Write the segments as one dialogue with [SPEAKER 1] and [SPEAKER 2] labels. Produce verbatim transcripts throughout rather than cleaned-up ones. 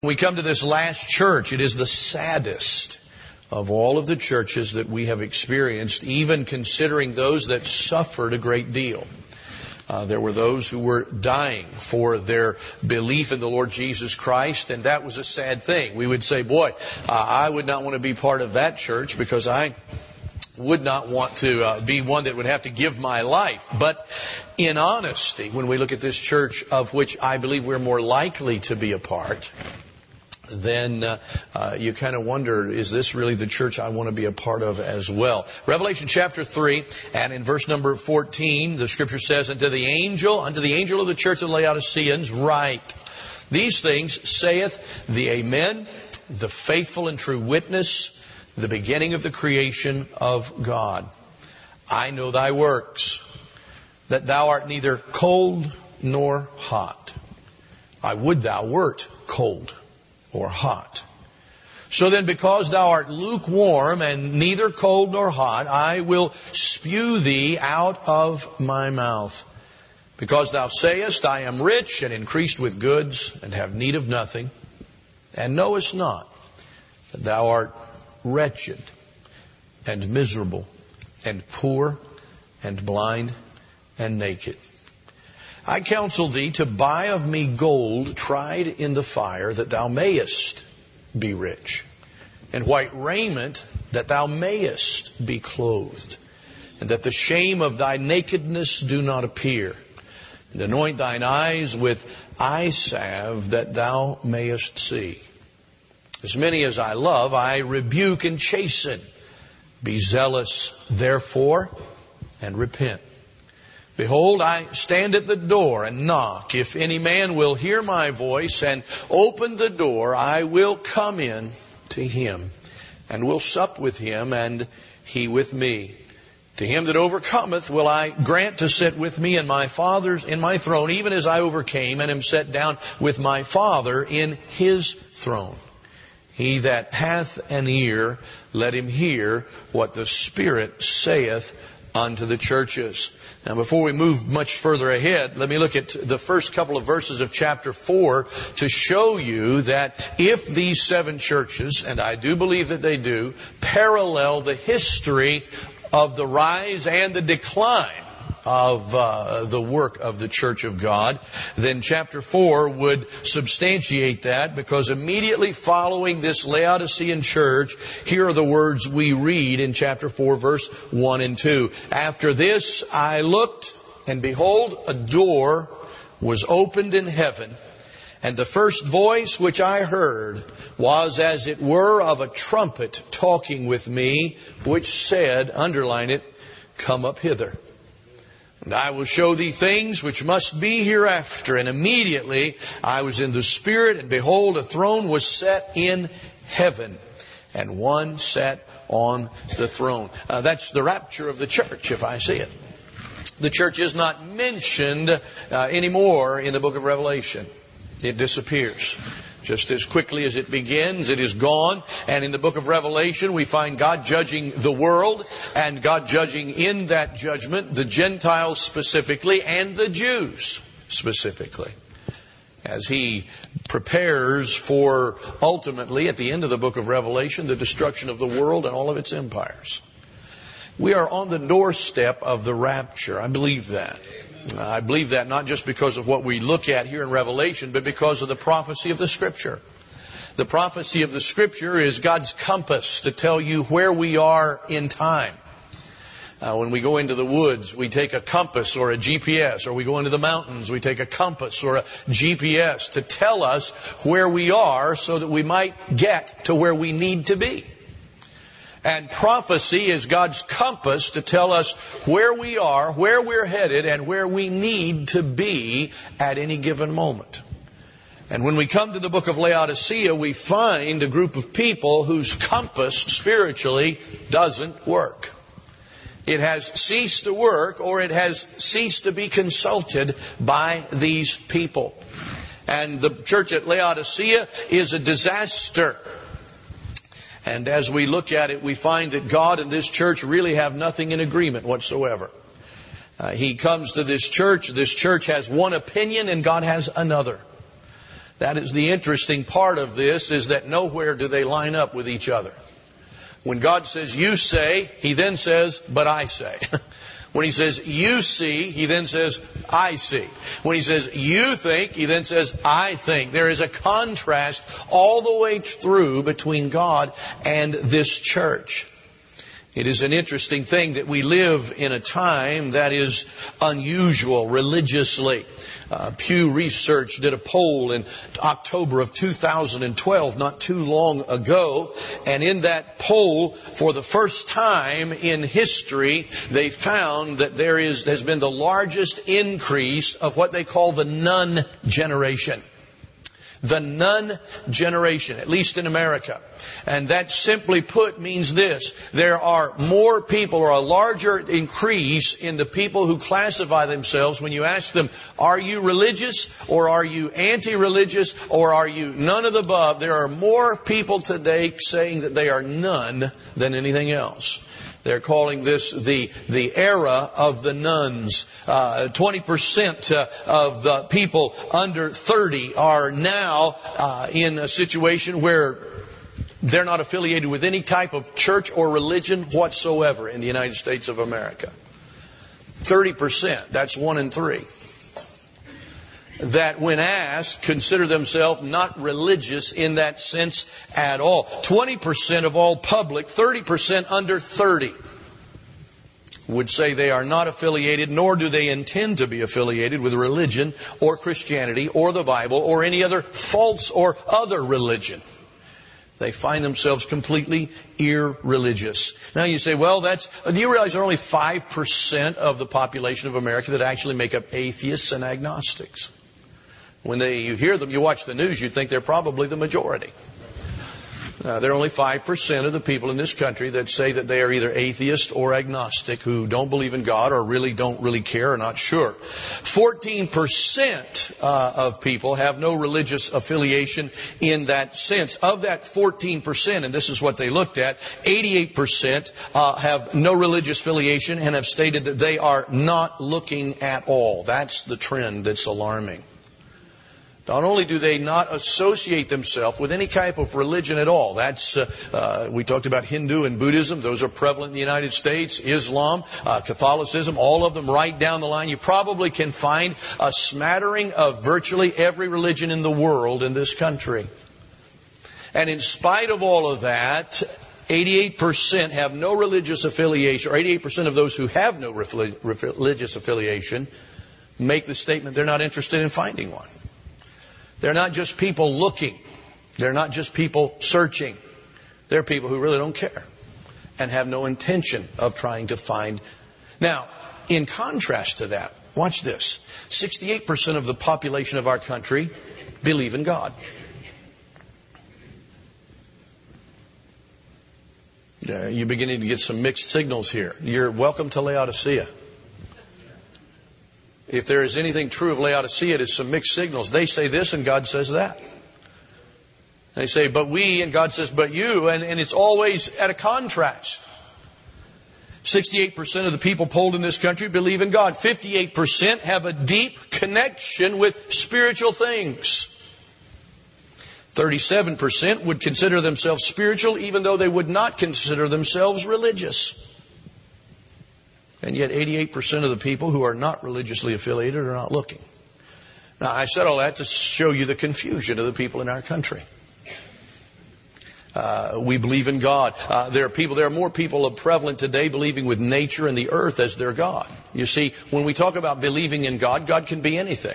[SPEAKER 1] We come to this last church. It is the saddest of all of the churches that we have experienced, even considering those that suffered a great deal. Uh, there were those who were dying for their belief in the Lord Jesus Christ, and that was a sad thing. We would say, boy, uh, I would not want to be part of that church because I would not want to uh, be one that would have to give my life. But in honesty, when we look at this church of which I believe we're more likely to be a part, then uh, uh, you kind of wonder, is this really the church I want to be a part of as well? Revelation chapter three, and in verse number fourteen, the scripture says, Unto the angel, unto the angel of the church of the Laodiceans write, These things saith the Amen, the faithful and true witness, the beginning of the creation of God. I know thy works, that thou art neither cold nor hot. I would thou wert cold or hot. So then, because thou art lukewarm and neither cold nor hot, I will spew thee out of my mouth. Because thou sayest, I am rich and increased with goods and have need of nothing, and knowest not that thou art wretched and miserable and poor and blind and naked. I counsel thee to buy of me gold tried in the fire, that thou mayest be rich, and white raiment, that thou mayest be clothed, and that the shame of thy nakedness do not appear, and anoint thine eyes with eye salve, that thou mayest see. As many as I love, I rebuke and chasten. Be zealous, therefore, and repent. Behold, I stand at the door and knock. If any man will hear my voice and open the door, I will come in to him and will sup with him and he with me. To him that overcometh will I grant to sit with me in my Father's, in my throne, even as I overcame and am set down with my Father in his throne. He that hath an ear, let him hear what the Spirit saith unto the churches. Now, before we move much further ahead, let me look at the first couple of verses of chapter four to show you that if these seven churches, and I do believe that they do, parallel the history of the rise and the decline of uh, the work of the Church of God, then chapter four would substantiate that, because immediately following this Laodicean church, here are the words we read in chapter four, verse one and two. After this I looked, and behold, a door was opened in heaven, and the first voice which I heard was as it were of a trumpet talking with me, which said, underline it, Come up hither. And I will show thee things which must be hereafter. And immediately I was in the Spirit, and behold, a throne was set in heaven, and one sat on the throne. Uh, that's the rapture of the church, if I see it. The church is not mentioned uh, anymore in the book of Revelation. It disappears. Just as quickly as it begins, it is gone. And in the book of Revelation, we find God judging the world, and God judging in that judgment the Gentiles specifically and the Jews specifically, as He prepares for, ultimately, at the end of the book of Revelation, the destruction of the world and all of its empires. We are on the doorstep of the rapture. I believe that. I believe that not just because of what we look at here in Revelation, but because of the prophecy of the Scripture. The prophecy of the Scripture is God's compass to tell you where we are in time. Uh, when we go into the woods, we take a compass or a G P S, or we go into the mountains, we take a compass or a G P S to tell us where we are so that we might get to where we need to be. And prophecy is God's compass to tell us where we are, where we're headed, and where we need to be at any given moment. And when we come to the book of Laodicea, we find a group of people whose compass spiritually doesn't work. It has ceased to work, or it has ceased to be consulted by these people. And the church at Laodicea is a disaster. And as we look at it, we find that God and this church really have nothing in agreement whatsoever. Uh, he comes to this church. This church has one opinion and God has another. That is the interesting part of this, is that nowhere do they line up with each other. When God says, you say, He then says, but I say. When He says, you see, He then says, I see. When He says, you think, He then says, I think. There is a contrast all the way through between God and this church. It is an interesting thing that we live in a time that is unusual religiously. Uh, Pew Research did a poll in October of two thousand twelve, not too long ago. And in that poll, for the first time in history, they found that there is has been the largest increase of what they call the nun generation. The nun generation, at least in America. And that simply put means this: there are more people, or a larger increase in the people who classify themselves when you ask them, are you religious, or are you anti-religious, or are you none of the above? There are more people today saying that they are none than anything else. They're calling this the the era of the nuns. Uh, twenty percent uh, of the people under thirty are now uh, in a situation where they're not affiliated with any type of church or religion whatsoever in the United States of America. thirty percent, that's one in three, that when asked consider themselves not religious in that sense at all. twenty percent of all public, thirty percent under thirty, would say they are not affiliated, nor do they intend to be affiliated with religion or Christianity or the Bible or any other false or other religion. They find themselves completely irreligious. Now you say, well, that's, do you realize there are only five percent of the population of America that actually make up atheists and agnostics? When they, you hear them, you watch the news, you'd think they're probably the majority. Uh, there are only five percent of the people in this country that say that they are either atheist or agnostic, who don't believe in God or really don't really care or not sure. fourteen percent uh, of people have no religious affiliation in that sense. Of that fourteen percent, and this is what they looked at, eighty-eight percent uh, have no religious affiliation and have stated that they are not looking at all. That's the trend that's alarming. Not only do they not associate themselves with any type of religion at all. That's, uh, uh, we talked about Hindu and Buddhism. Those are prevalent in the United States. Islam, uh, Catholicism, all of them right down the line. You probably can find a smattering of virtually every religion in the world in this country. And in spite of all of that, eighty-eight percent have no religious affiliation, or eighty-eight percent of those who have no religious affiliation make the statement they're not interested in finding one. They're not just people looking. They're not just people searching. They're people who really don't care and have no intention of trying to find. Now, in contrast to that, watch this. sixty-eight percent of the population of our country believe in God. Uh, you're beginning to get some mixed signals here. You're welcome to Laodicea. If there is anything true of Laodicea, it is some mixed signals. They say this and God says that. They say, but we, and God says, but you, and, and it's always at a contrast. sixty-eight percent of the people polled in this country believe in God. fifty-eight percent have a deep connection with spiritual things. thirty-seven percent would consider themselves spiritual, even though they would not consider themselves religious. And yet eighty-eight percent of the people who are not religiously affiliated are not looking. Now, I said all that to show you the confusion of the people in our country. Uh, we believe in God. Uh, there are people, there are more people prevalent today believing with nature and the earth as their God. You see, when we talk about believing in God, God can be anything.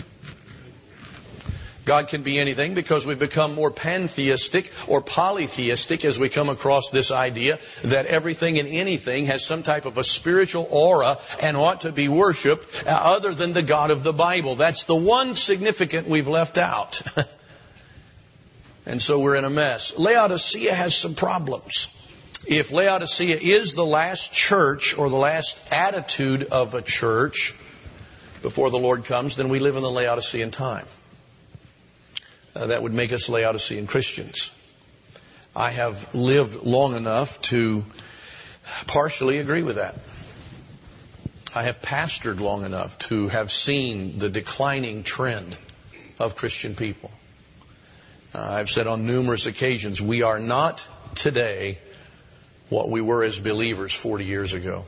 [SPEAKER 1] God can be anything because we've become more pantheistic or polytheistic as we come across this idea that everything and anything has some type of a spiritual aura and ought to be worshipped other than the God of the Bible. That's the one significant we've left out. And so we're in a mess. Laodicea has some problems. If Laodicea is the last church or the last attitude of a church before the Lord comes, then we live in the Laodicean time. Uh, that would make us Laodicean Christians. I have lived long enough to partially agree with that. I have pastored long enough to have seen the declining trend of Christian people. Uh, I've said on numerous occasions, we are not today what we were as believers forty years ago.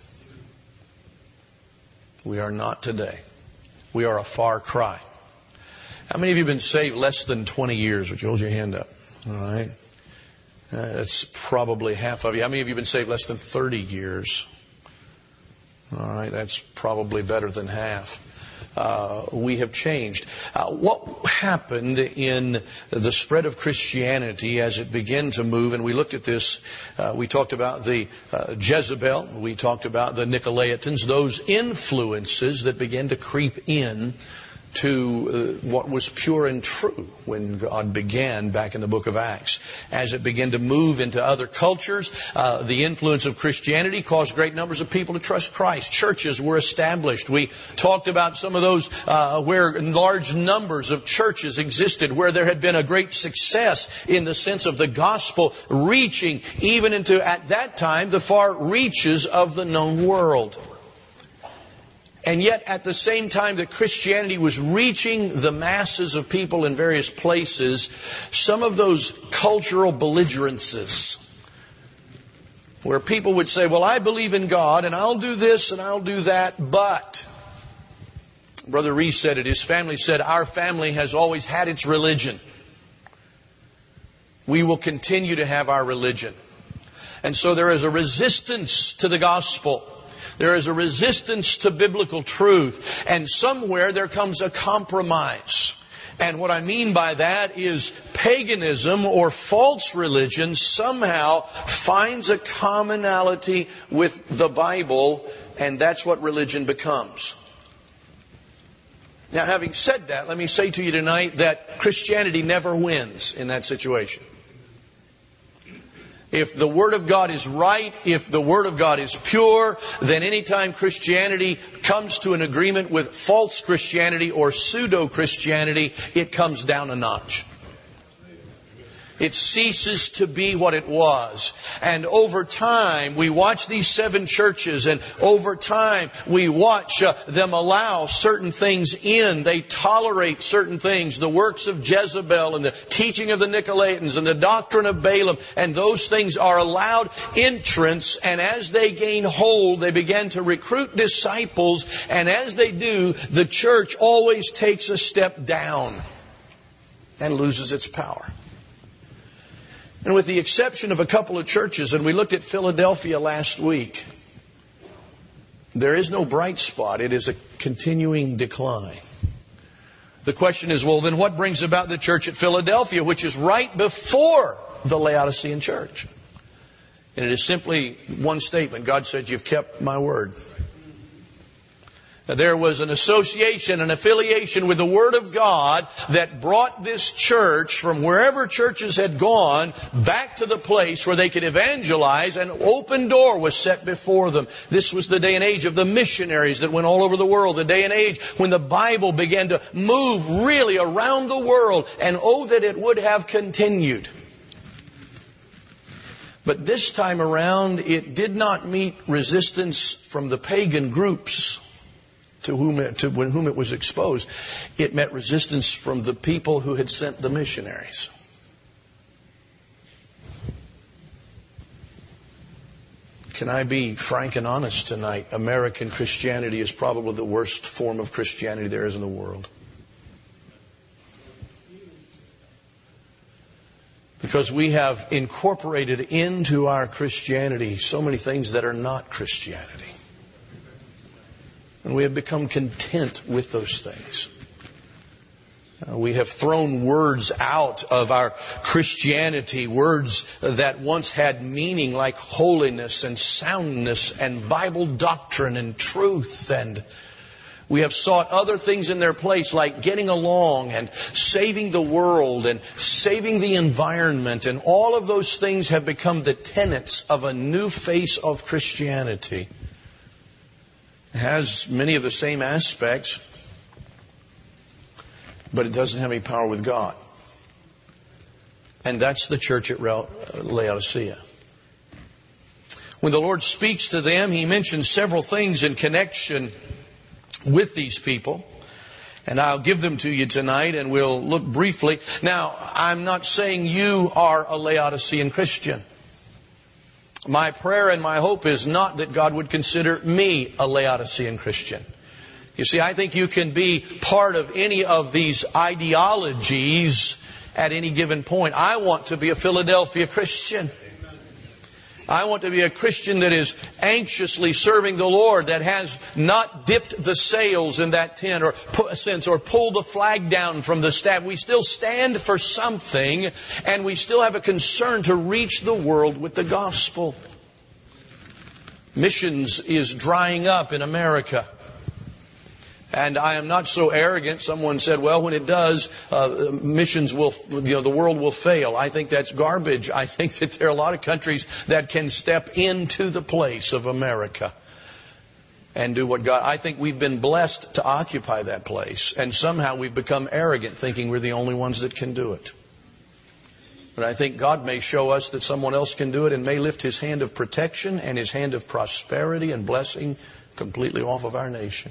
[SPEAKER 1] We are not today. We are a far cry. How many of you have been saved less than twenty years? Would you hold your hand up? All right. Uh, that's probably half of you. How many of you have been saved less than thirty years? All right. That's probably better than half. Uh, we have changed. Uh, what happened in the spread of Christianity as it began to move, and we looked at this, uh, we talked about the uh, Jezebel, we talked about the Nicolaitans, those influences that began to creep in to uh, what was pure and true when God began back in the book of Acts. As it began to move into other cultures, uh, the influence of Christianity caused great numbers of people to trust Christ. Churches were established. We talked about some of those uh, where large numbers of churches existed, where there had been a great success in the sense of the gospel reaching even into, at that time, the far reaches of the known world. And yet, at the same time that Christianity was reaching the masses of people in various places, some of those cultural belligerences, where people would say, well, I believe in God, and I'll do this, and I'll do that, but... Brother Reese said it, his family said, our family has always had its religion. We will continue to have our religion. And so there is a resistance to the gospel. There is a resistance to biblical truth. And somewhere there comes a compromise. And what I mean by that is paganism or false religion somehow finds a commonality with the Bible, and that's what religion becomes. Now, having said that, let me say to you tonight that Christianity never wins in that situation. If the Word of God is right, if the Word of God is pure, then anytime Christianity comes to an agreement with false Christianity or pseudo-Christianity, it comes down a notch. It ceases to be what it was. And over time, we watch these seven churches, and over time, we watch uh, them allow certain things in. They tolerate certain things. The works of Jezebel and the teaching of the Nicolaitans and the doctrine of Balaam. And those things are allowed entrance. And as they gain hold, they begin to recruit disciples. And as they do, the church always takes a step down and loses its power. And with the exception of a couple of churches, and we looked at Philadelphia last week, there is no bright spot. It is a continuing decline. The question is, well, then what brings about the church at Philadelphia, which is right before the Laodicean church? And it is simply one statement. God said, you've kept my word. There was an association, an affiliation with the Word of God that brought this church from wherever churches had gone back to the place where they could evangelize. An open door was set before them. This was the day and age of the missionaries that went all over the world. The day and age when the Bible began to move really around the world. And oh, that it would have continued. But this time around, it did not meet resistance from the pagan groups to whom it, to whom it was exposed. It met resistance from the people who had sent the missionaries. Can I be frank and honest tonight? American Christianity is probably the worst form of Christianity there is in the world. Because we have incorporated into our Christianity so many things that are not Christianity. And we have become content with those things. Uh, we have thrown words out of our Christianity, words that once had meaning like holiness and soundness and Bible doctrine and truth. And we have sought other things in their place like getting along and saving the world and saving the environment. And all of those things have become the tenets of a new face of Christianity. It has many of the same aspects, but it doesn't have any power with God. And that's the church at Laodicea. When the Lord speaks to them, He mentions several things in connection with these people. And I'll give them to you tonight, and we'll look briefly. Now, I'm not saying you are a Laodicean Christian. My prayer and my hope is not that God would consider me a Laodicean Christian. You see, I think you can be part of any of these ideologies at any given point. I want to be a Philadelphia Christian. I want to be a Christian that is anxiously serving the Lord, that has not dipped the sails in that tent or sense or pulled the flag down from the staff. We still stand for something, and we still have a concern to reach the world with the gospel. Missions is drying up in America. And I am not so arrogant. Someone said, well, when it does, uh, missions will, you know, the world will fail. I think that's garbage. I think that there are a lot of countries that can step into the place of America and do what God... I think we've been blessed to occupy that place. And somehow we've become arrogant, thinking we're the only ones that can do it. But I think God may show us that someone else can do it, and may lift His hand of protection and His hand of prosperity and blessing completely off of our nation.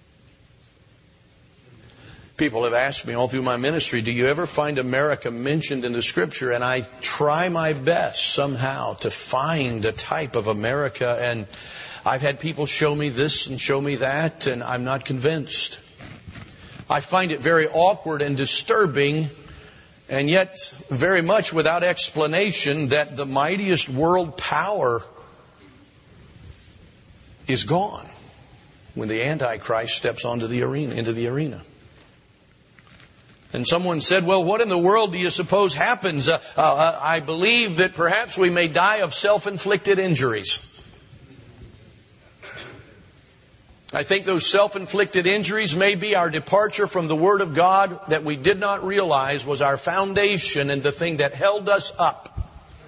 [SPEAKER 1] People have asked me all through my ministry, do you ever find America mentioned in the Scripture? And I try my best somehow to find a type of America. And I've had people show me this and show me that, and I'm not convinced. I find it very awkward and disturbing, and yet very much without explanation, that the mightiest world power is gone when the Antichrist steps onto the arena, into the arena. And someone said, well, what in the world do you suppose happens? Uh, uh, I believe that perhaps we may die of self-inflicted injuries. I think those self-inflicted injuries may be our departure from the Word of God that we did not realize was our foundation and the thing that held us up.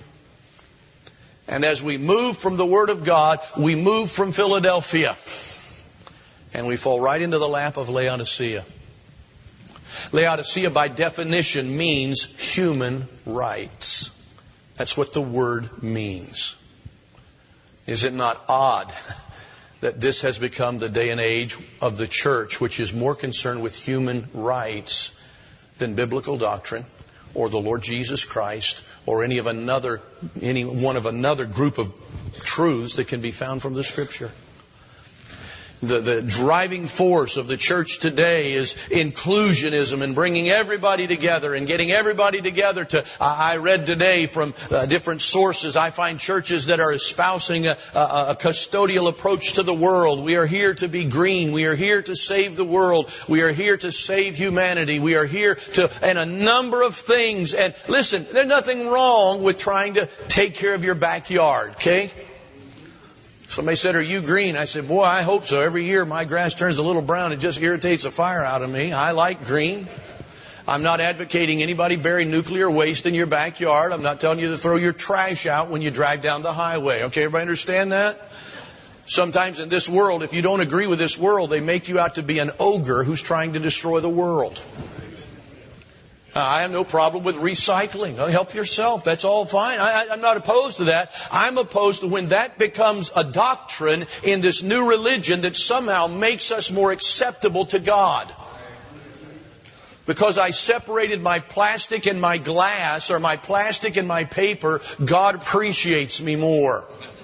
[SPEAKER 1] And as we move from the Word of God, we move from Philadelphia. And we fall right into the lap of Laodicea. Laodicea, by definition, means human rights. That's what the word means. Is it not odd that this has become the day and age of the church, which is more concerned with human rights than biblical doctrine or the Lord Jesus Christ or any of another, any one of another group of truths that can be found from the Scripture? The, the driving force of the church today is inclusionism and bringing everybody together and getting everybody together to, I read today from uh, different sources, I find churches that are espousing a, a, a custodial approach to the world. We are here to be green. We are here to save the world. We are here to save humanity. We are here to, and a number of things. And listen, there's nothing wrong with trying to take care of your backyard, okay? Somebody said, are you green? I said, boy, I hope so. Every year my grass turns a little brown. It just irritates the fire out of me. I like green. I'm not advocating anybody bury nuclear waste in your backyard. I'm not telling you to throw your trash out when you drive down the highway. Okay, everybody understand that? Sometimes in this world, if you don't agree with this world, they make you out to be an ogre who's trying to destroy the world. Uh, I have no problem with recycling. Help yourself. That's all fine. I, I'm not opposed to that. I'm opposed to when that becomes a doctrine in this new religion that somehow makes us more acceptable to God. Because I separated my plastic and my glass, or my plastic and my paper, God appreciates me more.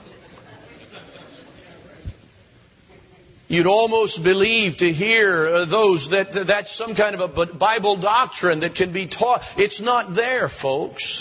[SPEAKER 1] You'd almost believe to hear those that that's some kind of a Bible doctrine that can be taught. It's not there, folks.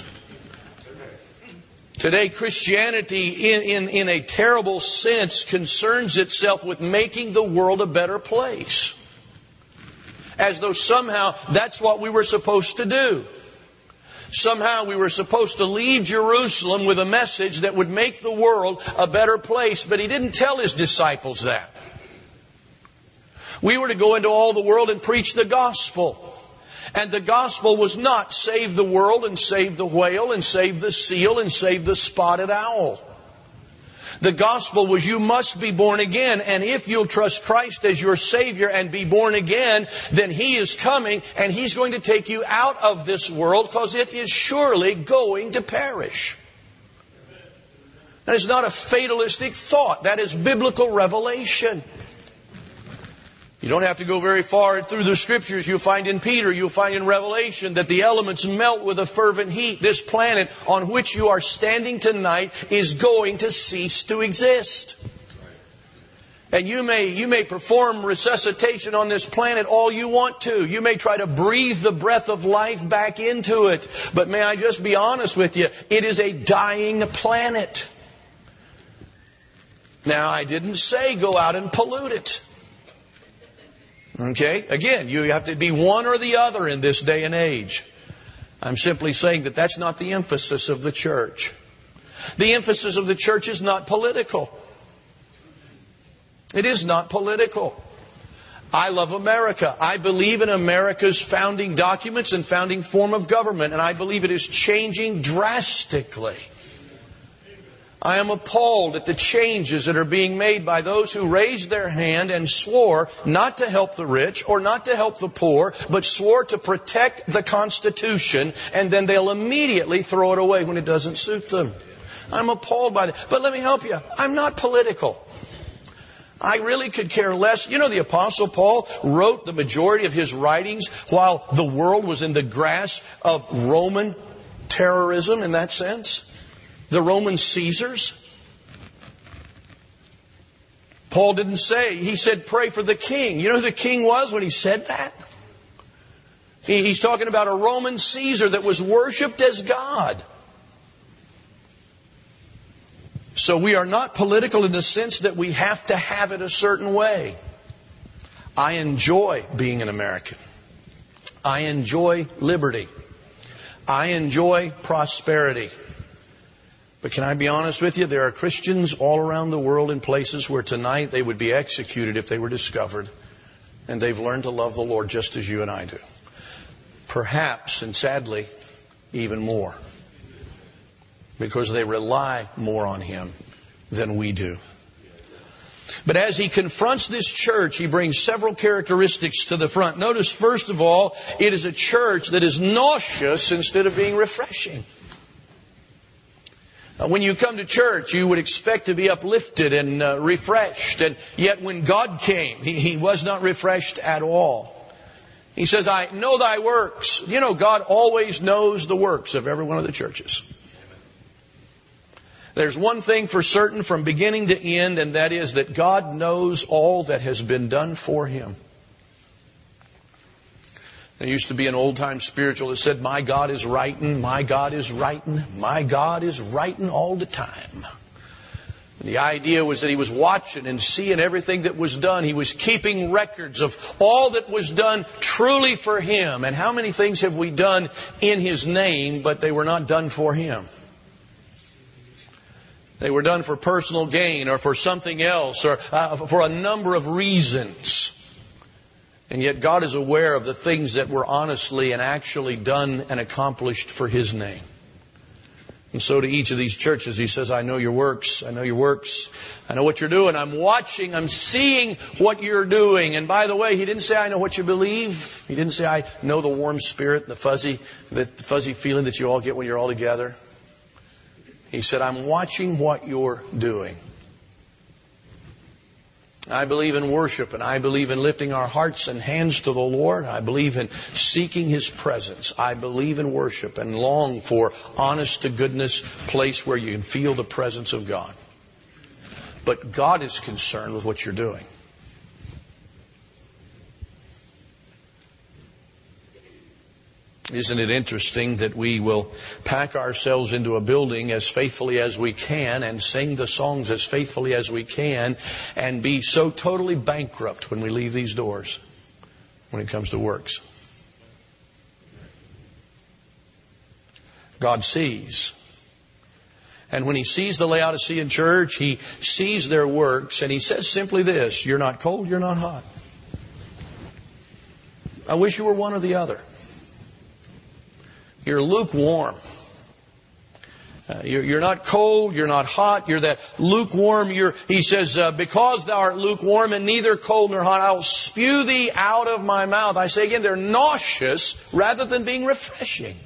[SPEAKER 1] Today, Christianity, in, in, in a terrible sense, concerns itself with making the world a better place. As though somehow that's what we were supposed to do. Somehow we were supposed to leave Jerusalem with a message that would make the world a better place. But He didn't tell His disciples that. We were to go into all the world and preach the gospel. And the gospel was not save the world and save the whale and save the seal and save the spotted owl. The gospel was you must be born again. And if you'll trust Christ as your Savior and be born again, then He is coming and He's going to take you out of this world because it is surely going to perish. That is not a fatalistic thought. That is biblical revelation. You don't have to go very far through the Scriptures. You'll find in Peter, you'll find in Revelation that the elements melt with a fervent heat. This planet on which you are standing tonight is going to cease to exist. And you may, you may perform resuscitation on this planet all you want to. You may try to breathe the breath of life back into it. But may I just be honest with you, it is a dying planet. Now, I didn't say go out and pollute it. Okay? Again, you have to be one or the other in this day and age. I'm simply saying that that's not the emphasis of the church. The emphasis of the church is not political. It is not political. I love America. I believe in America's founding documents and founding form of government, and I believe it is changing drastically. I am appalled at the changes that are being made by those who raised their hand and swore not to help the rich or not to help the poor, but swore to protect the Constitution, and then they'll immediately throw it away when it doesn't suit them. I'm appalled by that. But let me help you. I'm not political. I really could care less. You know, the Apostle Paul wrote the majority of his writings while the world was in the grasp of Roman terrorism in that sense. The Roman Caesars. Paul didn't say, he said, pray for the king. You know who the king was when he said that? He, he's talking about a Roman Caesar that was worshipped as God. So we are not political in the sense that we have to have it a certain way. I enjoy being an American. I enjoy liberty. I enjoy prosperity. But can I be honest with you? There are Christians all around the world in places where tonight they would be executed if they were discovered. And they've learned to love the Lord just as you and I do. Perhaps, and sadly, even more. Because they rely more on Him than we do. But as he confronts this church, he brings several characteristics to the front. Notice, first of all, it is a church that is nauseous instead of being refreshing. Now, when you come to church, you would expect to be uplifted and uh, refreshed. And yet when God came, he, he was not refreshed at all. He says, I know thy works. You know, God always knows the works of every one of the churches. There's one thing for certain from beginning to end, and that is that God knows all that has been done for Him. There used to be an old-time spiritual that said, my God is writing, my God is writing, my God is writing all the time. And the idea was that he was watching and seeing everything that was done. He was keeping records of all that was done truly for Him. And how many things have we done in His name, but they were not done for Him? They were done for personal gain or for something else or uh, for a number of reasons. And yet God is aware of the things that were honestly and actually done and accomplished for His name. And so to each of these churches, He says, I know your works. I know your works. I know what you're doing. I'm watching. I'm seeing what you're doing. And by the way, He didn't say, I know what you believe. He didn't say, I know the warm spirit, the fuzzy, the fuzzy feeling that you all get when you're all together. He said, I'm watching what you're doing. I believe in worship, and I believe in lifting our hearts and hands to the Lord. I believe in seeking His presence. I believe in worship and long for honest to goodness place where you can feel the presence of God. But God is concerned with what you're doing. Isn't it interesting that we will pack ourselves into a building as faithfully as we can and sing the songs as faithfully as we can and be so totally bankrupt when we leave these doors when it comes to works? God sees. And when He sees the Laodicean church, He sees their works and He says simply this, you're not cold, you're not hot. I wish you were one or the other. You're lukewarm. Uh, you're, you're not cold. You're not hot. You're that lukewarm. You're, he says, uh, because thou art lukewarm and neither cold nor hot, I'll spew thee out of my mouth. I say again, they're nauseous rather than being refreshing.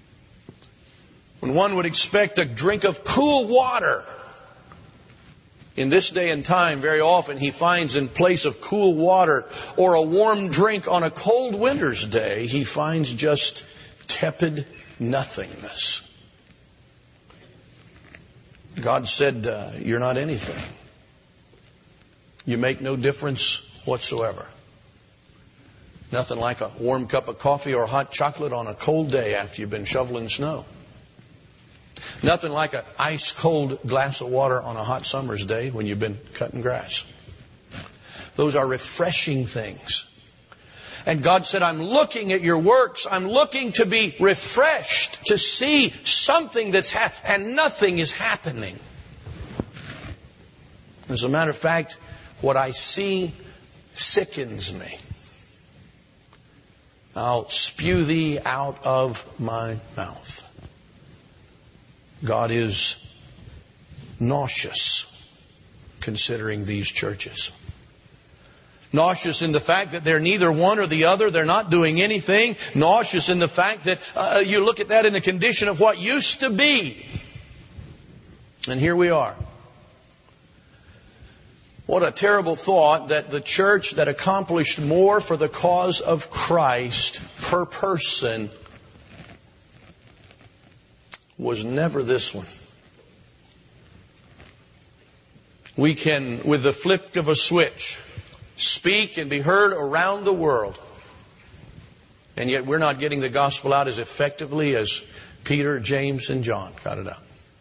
[SPEAKER 1] When one would expect a drink of cool water, In this day and time, very often he finds in place of cool water or a warm drink on a cold winter's day, he finds just tepid nothingness. God said, uh, you're not anything. You make no difference whatsoever. Nothing like a warm cup of coffee or hot chocolate on a cold day after you've been shoveling snow. Nothing like an ice cold glass of water on a hot summer's day when you've been cutting grass. Those are refreshing things. And God said, I'm looking at your works. I'm looking to be refreshed, to see something that's happening, and nothing is happening. As a matter of fact, what I see sickens me. I'll spew thee out of my mouth. God is nauseous considering these churches. Nauseous in the fact that they're neither one or the other. They're not doing anything. Nauseous in the fact that uh, you look at that in the condition of what used to be. And here we are. What a terrible thought that the church that accomplished more for the cause of Christ per person was never this one. We can, with the flip of a switch, speak and be heard around the world. And yet we're not getting the gospel out as effectively as Peter, James, and John got it out.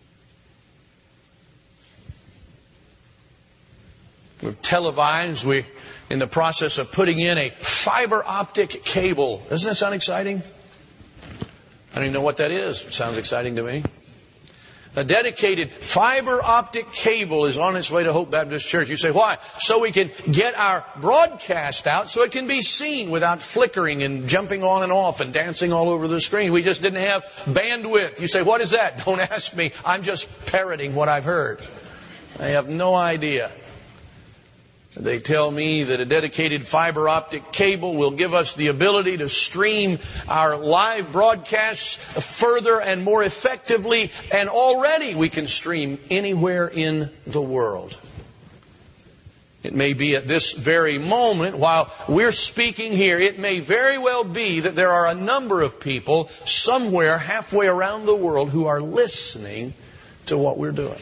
[SPEAKER 1] We've televised. We're in the process of putting in a fiber optic cable. Doesn't that sound exciting? I don't even know what that is. It sounds exciting to me. A dedicated fiber optic cable is on its way to Hope Baptist Church. You say, why? So we can get our broadcast out so it can be seen without flickering and jumping on and off and dancing all over the screen. We just didn't have bandwidth. You say, what is that? Don't ask me. I'm just parroting what I've heard. I have no idea. They tell me that a dedicated fiber optic cable will give us the ability to stream our live broadcasts further and more effectively, and already we can stream anywhere in the world. It may be at this very moment, while we're speaking here, it may very well be that there are a number of people somewhere halfway around the world who are listening to what we're doing.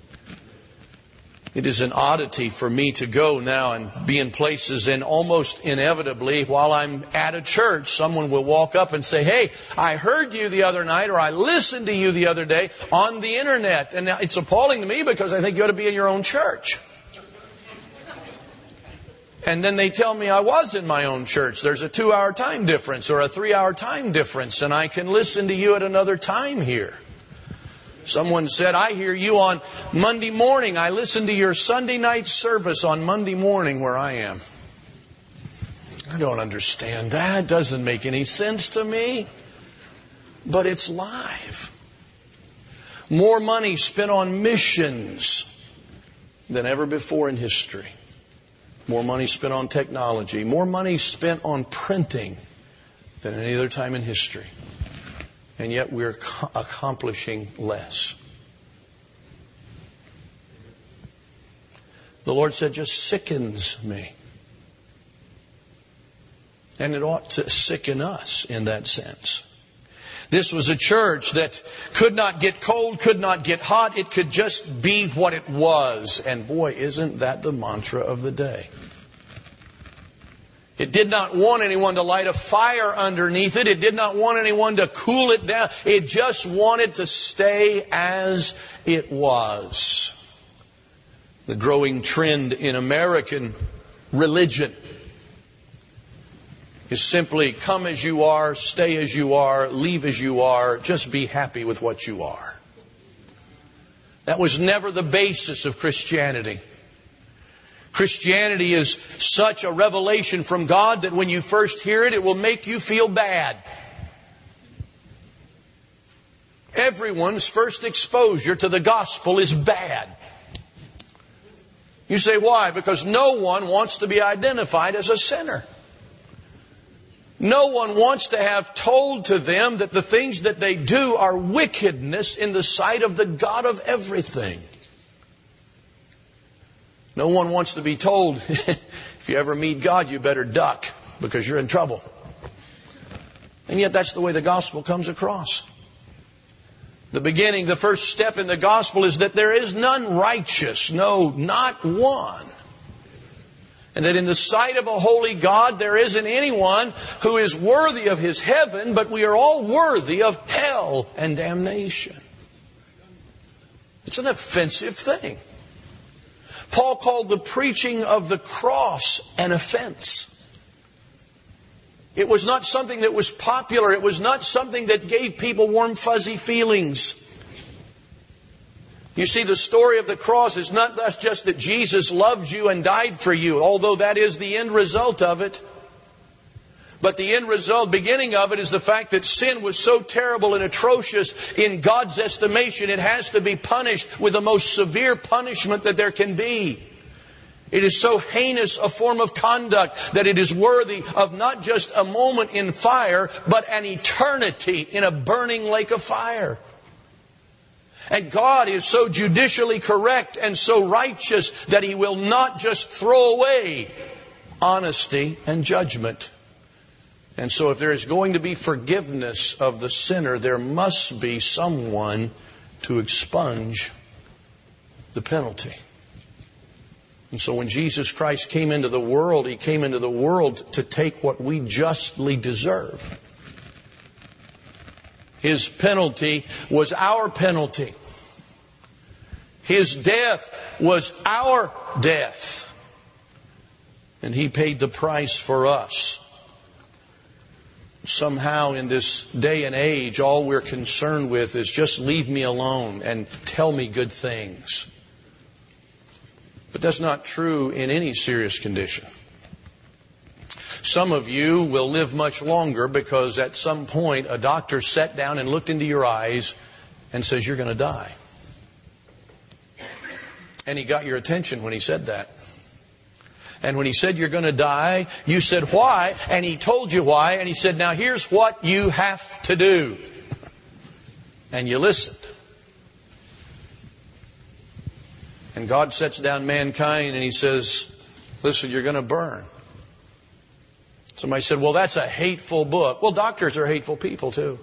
[SPEAKER 1] It is an oddity for me to go now and be in places, and almost inevitably, while I'm at a church, someone will walk up and say, hey, I heard you the other night, or I listened to you the other day on the internet. And it's appalling to me because I think you ought to be in your own church. And then they tell me I was in my own church. There's a two-hour time difference or a three-hour time difference, and I can listen to you at another time here. Someone said, I hear you on Monday morning. I listen to your Sunday night service on Monday morning where I am. I don't understand that. It doesn't make any sense to me. But it's live. More money spent on missions than ever before in history. More money spent on technology. More money spent on printing than any other time in history. And yet we're accomplishing less. The Lord said, just sickens me. And it ought to sicken us in that sense. This was a church that could not get cold, could not get hot. It could just be what it was. And boy, isn't that the mantra of the day. It did not want anyone to light a fire underneath it. It did not want anyone to cool it down. It just wanted to stay as it was. The growing trend in American religion is simply come as you are, stay as you are, leave as you are, just be happy with what you are. That was never the basis of Christianity. Christianity is such a revelation from God that when you first hear it, it will make you feel bad. Everyone's first exposure to the gospel is bad. You say, why? Because no one wants to be identified as a sinner. No one wants to have told to them that the things that they do are wickedness in the sight of the God of everything. No one wants to be told, if you ever meet God, you better duck because you're in trouble. And yet that's the way the gospel comes across. The beginning, the first step in the gospel is that there is none righteous. No, not one. And that in the sight of a holy God, there isn't anyone who is worthy of His heaven, but we are all worthy of hell and damnation. It's an offensive thing. Paul called the preaching of the cross an offense. It was not something that was popular. It was not something that gave people warm, fuzzy feelings. You see, the story of the cross is not just that Jesus loved you and died for you, although that is the end result of it. But the end result, beginning of it, is the fact that sin was so terrible and atrocious in God's estimation, it has to be punished with the most severe punishment that there can be. It is so heinous a form of conduct that it is worthy of not just a moment in fire, but an eternity in a burning lake of fire. And God is so judicially correct and so righteous that He will not just throw away honesty and judgment. And so if there is going to be forgiveness of the sinner, there must be someone to expunge the penalty. And so when Jesus Christ came into the world, He came into the world to take what we justly deserve. His penalty was our penalty. His death was our death. And He paid the price for us. Somehow in this day and age, all we're concerned with is just leave me alone and tell me good things. But that's not true in any serious condition. Some of you will live much longer because at some point a doctor sat down and looked into your eyes and says you're going to die. And he got your attention when he said that. And when he said you're going to die, you said why? And he told you why. And he said, now here's what you have to do. And you listened. And God sets down mankind and He says, listen, you're going to burn. Somebody said, well, that's a hateful book. Well, doctors are hateful people too.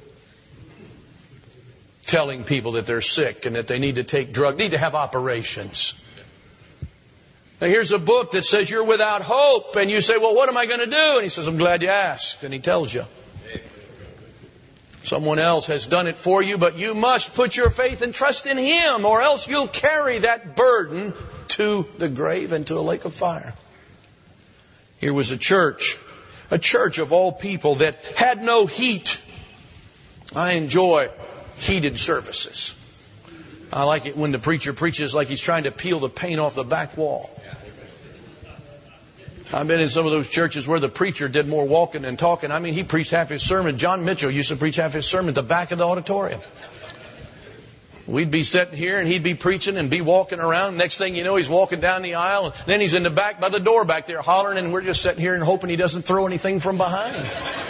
[SPEAKER 1] Telling people that they're sick and that they need to take drugs, need to have operations. Now here's a book that says you're without hope. And you say, well, what am I going to do? And He says, I'm glad you asked. And He tells you. Someone else has done it for you, but you must put your faith and trust in Him, or else you'll carry that burden to the grave and to a lake of fire. Here was a church, a church of all people that had no heat. I enjoy heated services. I like it when the preacher preaches like he's trying to peel the paint off the back wall. I've been in some of those churches where the preacher did more walking than talking. I mean, he preached half his sermon. John Mitchell used to preach half his sermon at the back of the auditorium. We'd be sitting here and he'd be preaching and be walking around. Next thing you know, he's walking down the aisle. And then he's in the back by the door back there hollering, and we're just sitting here and hoping he doesn't throw anything from behind.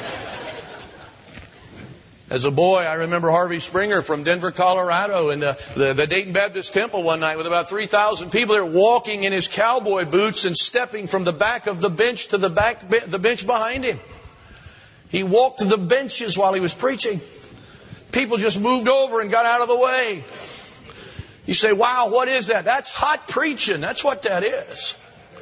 [SPEAKER 1] As a boy, I remember Harvey Springer from Denver, Colorado, in the, the, the Dayton Baptist Temple one night with about three thousand people there, walking in his cowboy boots and stepping from the back of the bench to the back the bench behind him. He walked to the benches while he was preaching. People just moved over and got out of the way. You say, wow, what is that? That's hot preaching. That's what that is.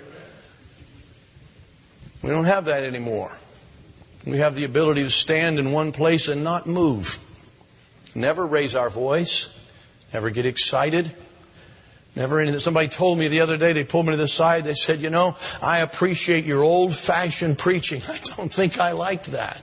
[SPEAKER 1] We don't have that anymore. We have the ability to stand in one place and not move. Never raise our voice. Never get excited. Never anything. Somebody told me the other day, they pulled me to the side, they said, you know, I appreciate your old-fashioned preaching. I don't think I liked that.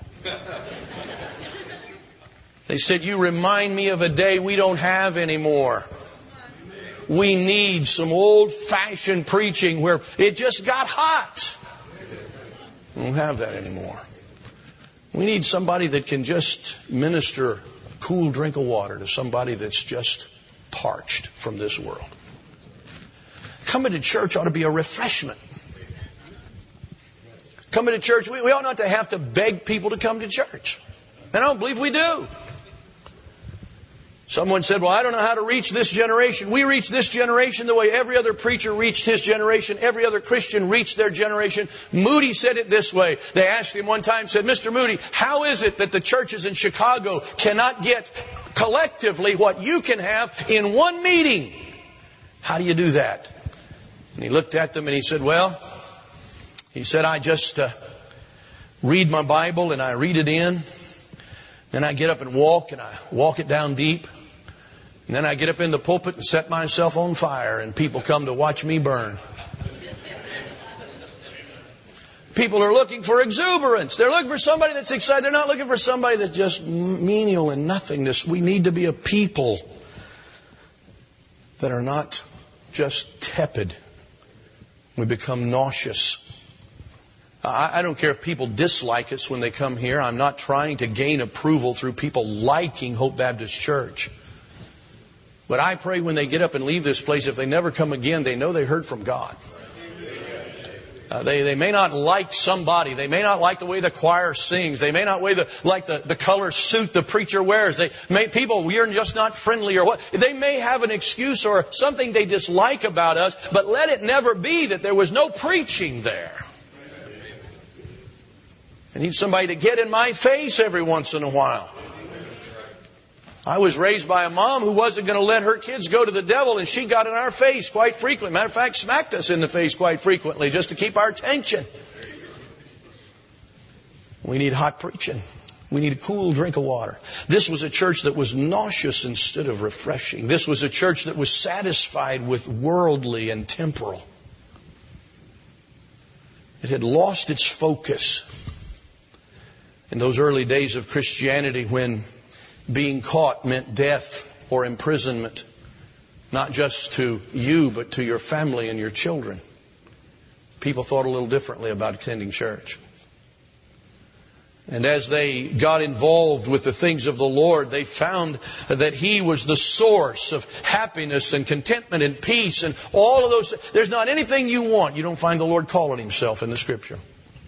[SPEAKER 1] They said, you remind me of a day we don't have anymore. We need some old-fashioned preaching where it just got hot. We don't have that anymore. We need somebody that can just minister a cool drink of water to somebody that's just parched from this world. Coming to church ought to be a refreshment. Coming to church, we, we ought not to have to beg people to come to church. And I don't believe we do. Someone said, well, I don't know how to reach this generation. We reach this generation the way every other preacher reached his generation. Every other Christian reached their generation. Moody said it this way. They asked him one time, said, Mister Moody, how is it that the churches in Chicago cannot get collectively what you can have in one meeting? How do you do that? And he looked at them and he said, well, he said, I just uh, read my Bible and I read it in. Then I get up and walk and I walk it down deep. And then I get up in the pulpit and set myself on fire and people come to watch me burn. People are looking for exuberance. They're looking for somebody that's excited. They're not looking for somebody that's just menial and nothingness. We need to be a people that are not just tepid. We become nauseous. I don't care if people dislike us when they come here. I'm not trying to gain approval through people liking Hope Baptist Church. But I pray when they get up and leave this place, if they never come again, they know they heard from God. Uh, they, they may not like somebody. They may not like the way the choir sings. They may not way the, like the, the color suit the preacher wears. They may, people, we're just not friendly or what. They may have an excuse or something they dislike about us, but let it never be that there was no preaching there. I need somebody to get in my face every once in a while. I was raised by a mom who wasn't going to let her kids go to the devil, and she got in our face quite frequently. Matter of fact, smacked us in the face quite frequently just to keep our attention. We need hot preaching. We need a cool drink of water. This was a church that was nauseous instead of refreshing. This was a church that was satisfied with worldly and temporal. It had lost its focus. In those early days of Christianity, when being caught meant death or imprisonment, not just to you, but to your family and your children, people thought a little differently about attending church. And as they got involved with the things of the Lord, they found that He was the source of happiness and contentment and peace and all of those. There's not anything you want you don't find the Lord calling Himself in the Scripture.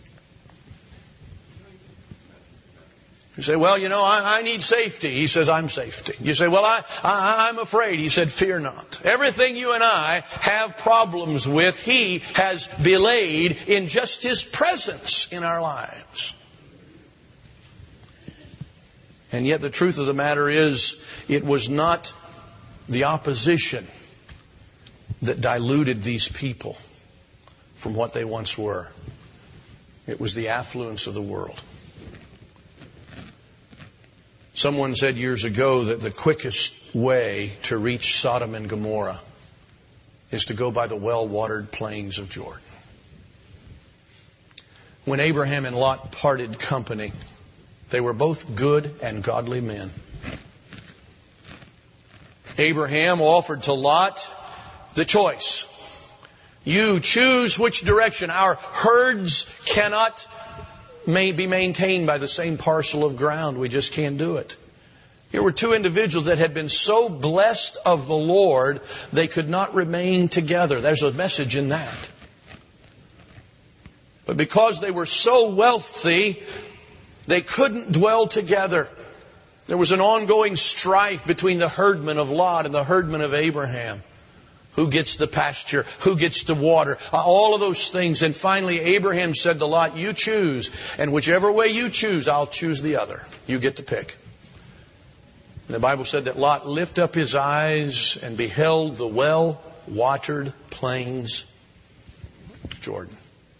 [SPEAKER 1] You say, well, you know, I, I need safety. He says, I'm safety. You say, well, I, I, I'm afraid. He said, fear not. Everything you and I have problems with, He has belayed in just His presence in our lives. And yet the truth of the matter is, it was not the opposition that diluted these people from what they once were. It was the affluence of the world. Someone said years ago that the quickest way to reach Sodom and Gomorrah is to go by the well-watered plains of Jordan. When Abraham and Lot parted company, they were both good and godly men. Abraham offered to Lot the choice. You choose which direction. Our herds cannot may be maintained by the same parcel of ground. We just can't do it. Here were two individuals that had been so blessed of the Lord, they could not remain together. There's a message in that. But because they were so wealthy, they couldn't dwell together. There was an ongoing strife between the herdmen of Lot and the herdmen of Abraham. Who gets the pasture? Who gets the water? All of those things. And finally, Abraham said to Lot, you choose. And whichever way you choose, I'll choose the other. You get to pick. And the Bible said that Lot lifted up his eyes and beheld the well-watered plains of Jordan.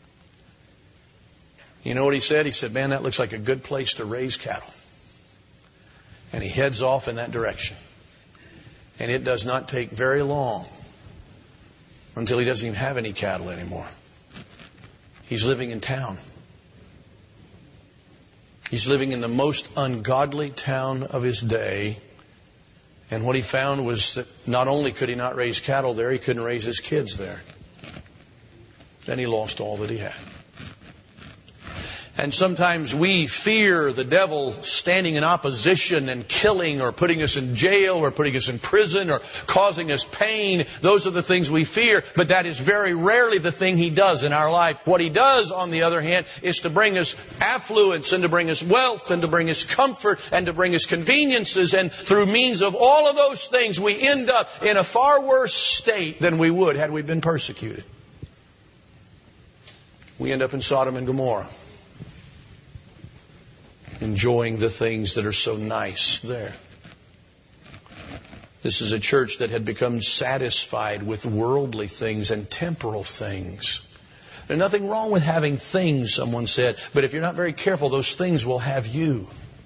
[SPEAKER 1] You know what he said? He said, man, that looks like a good place to raise cattle. And he heads off in that direction. And it does not take very long until he doesn't even have any cattle anymore. He's living in town. He's living in the most ungodly town of his day. And what he found was that not only could he not raise cattle there, he couldn't raise his kids there. Then he lost all that he had. And sometimes we fear the devil standing in opposition and killing or putting us in jail or putting us in prison or causing us pain. Those are the things we fear, but that is very rarely the thing he does in our life. What he does, on the other hand, is to bring us affluence and to bring us wealth and to bring us comfort and to bring us conveniences. And through means of all of those things, we end up in a far worse state than we would had we been persecuted. We end up in Sodom and Gomorrah, enjoying the things that are so nice there. This is a church that had become satisfied with worldly things and temporal things. There's nothing wrong with having things, someone said, but if you're not very careful, those things will have you.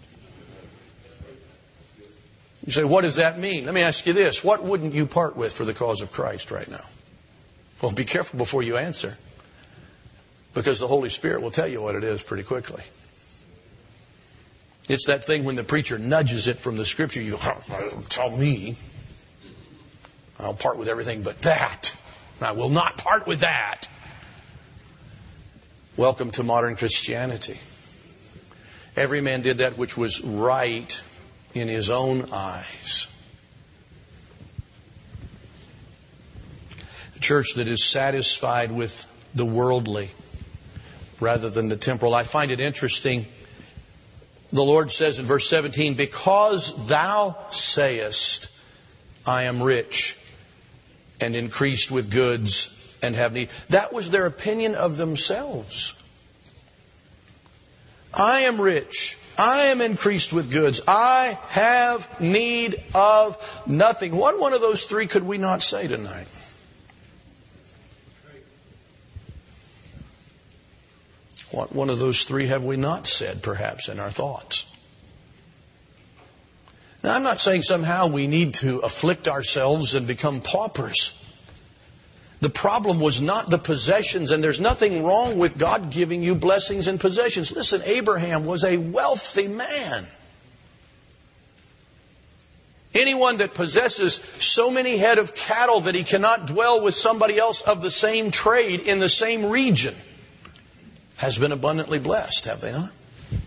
[SPEAKER 1] You say, what does that mean? Let me ask you this. What wouldn't you part with for the cause of Christ right now? Well, be careful before you answer, because the Holy Spirit will tell you what it is pretty quickly. It's that thing when the preacher nudges it from the Scripture, you go, tell me. I'll part with everything but that. I will not part with that. Welcome to modern Christianity. Every man did that which was right in his own eyes. A church that is satisfied with the worldly rather than the temporal. I find it interesting. The Lord says in verse seventeen, because thou sayest, I am rich and increased with goods and have need. That was their opinion of themselves. I am rich. I am increased with goods. I have need of nothing. What one of those three could we not say tonight? What one of those three have we not said, perhaps, in our thoughts? Now, I'm not saying somehow we need to afflict ourselves and become paupers. The problem was not the possessions, and there's nothing wrong with God giving you blessings and possessions. Listen, Abraham was a wealthy man. Anyone that possesses so many head of cattle that he cannot dwell with somebody else of the same trade in the same region has been abundantly blessed, have they not?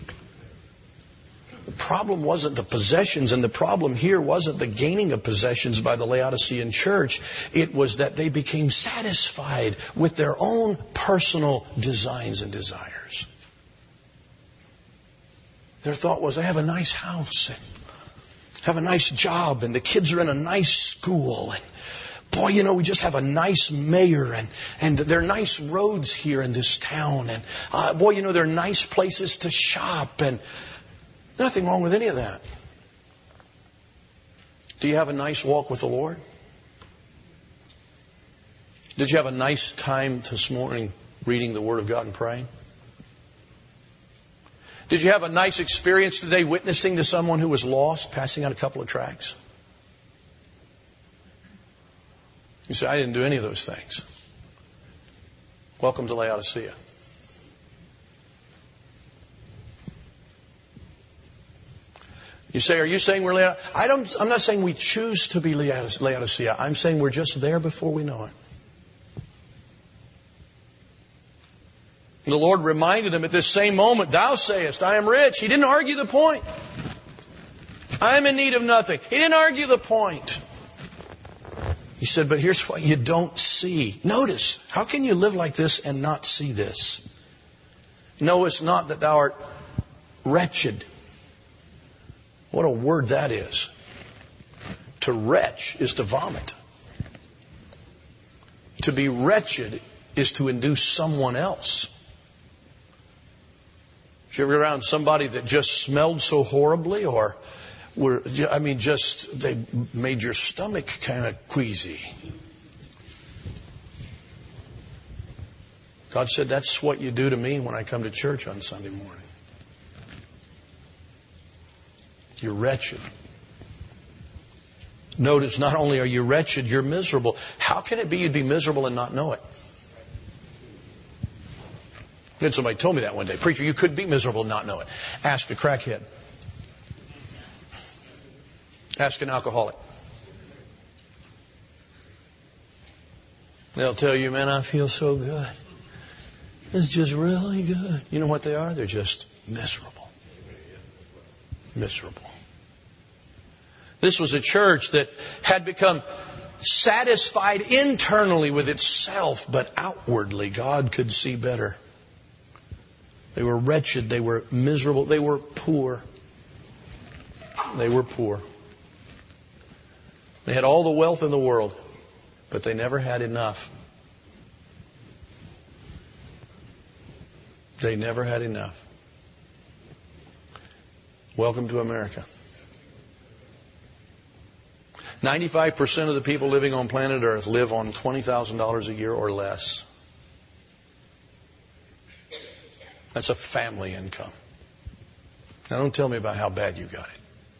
[SPEAKER 1] The problem wasn't the possessions, and the problem here wasn't the gaining of possessions by the Laodicean church. It was that they became satisfied with their own personal designs and desires. Their thought was, I have a nice house, and have a nice job, and the kids are in a nice school, and boy, you know, we just have a nice mayor, and, and there are nice roads here in this town. And uh, boy, you know, there are nice places to shop, and nothing wrong with any of that. Do you have a nice walk with the Lord? Did you have a nice time this morning reading the Word of God and praying? Did you have a nice experience today witnessing to someone who was lost, passing out a couple of tracts? You say, I didn't do any of those things. Welcome to Laodicea. You say, are you saying we're Laodicea? I don't, I'm not saying we choose to be Laodicea. I'm saying we're just there before we know it. The Lord reminded him at this same moment, thou sayest, I am rich. He didn't argue the point. I am in need of nothing. He didn't argue the point. He said, but here's what you don't see. Notice, how can you live like this and not see this? Knowest not that thou art wretched. What a word that is. To retch is to vomit. To be wretched is to induce someone else. Did you ever go around somebody that just smelled so horribly, or were, I mean, just, they made your stomach kind of queasy? God said, that's what you do to me when I come to church on Sunday morning. You're wretched. Notice, not only are you wretched, you're miserable. How can it be you'd be miserable and not know it? Then somebody told me that one day. Preacher, you could be miserable and not know it. Ask a crackhead. Ask an alcoholic. They'll tell you, man, I feel so good. It's just really good. You know what they are? They're just miserable. Miserable. This was a church that had become satisfied internally with itself, but outwardly God could see better. They were wretched. They were miserable. They were poor. They were poor. They had all the wealth in the world, but they never had enough. They never had enough. Welcome to America. ninety-five percent of the people living on planet Earth live on twenty thousand dollars a year or less. That's a family income. Now don't tell me about how bad you got it.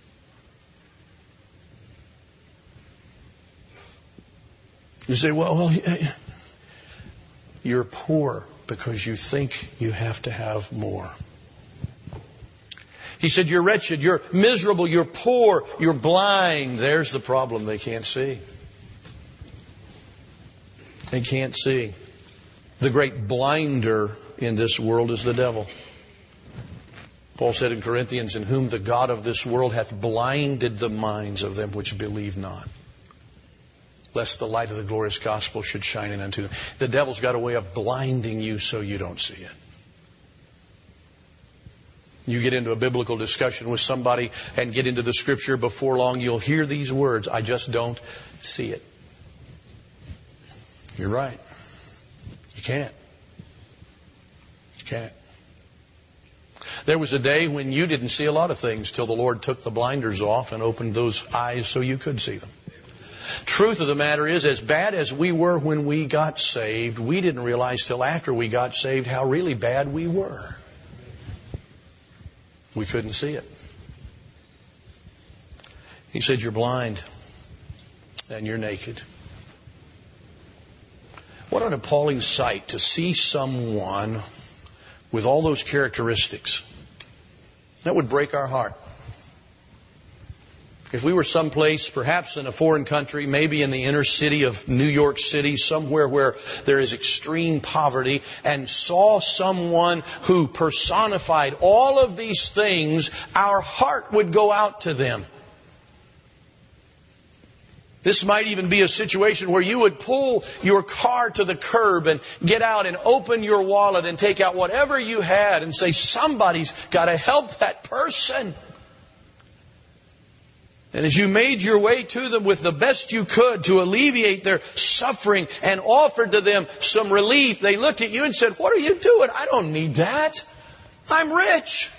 [SPEAKER 1] You say, well, well, you're poor because you think you have to have more. He said, you're wretched, you're miserable, you're poor, you're blind. There's the problem. They can't see. They can't see. The great blinder in this world is the devil. Paul said in Corinthians, in whom the God of this world hath blinded the minds of them which believe not, lest the light of the glorious gospel should shine in unto them. The devil's got a way of blinding you so you don't see it. You get into a biblical discussion with somebody and get into the scripture, before long you'll hear these words, I just don't see it. You're right. You can't. You can't. There was a day when you didn't see a lot of things till the Lord took the blinders off and opened those eyes so you could see them. Truth of the matter is, as bad as we were when we got saved, we didn't realize till after we got saved how really bad we were. We couldn't see it. He said, you're blind and you're naked. What an appalling sight to see someone with all those characteristics. That would break our heart. If we were someplace, perhaps in a foreign country, maybe in the inner city of New York City, somewhere where there is extreme poverty, and saw someone who personified all of these things, our heart would go out to them. This might even be a situation where you would pull your car to the curb and get out and open your wallet and take out whatever you had and say, somebody's got to help that person. And as you made your way to them with the best you could to alleviate their suffering and offered to them some relief, they looked at you and said, what are you doing? I don't need that. I'm rich.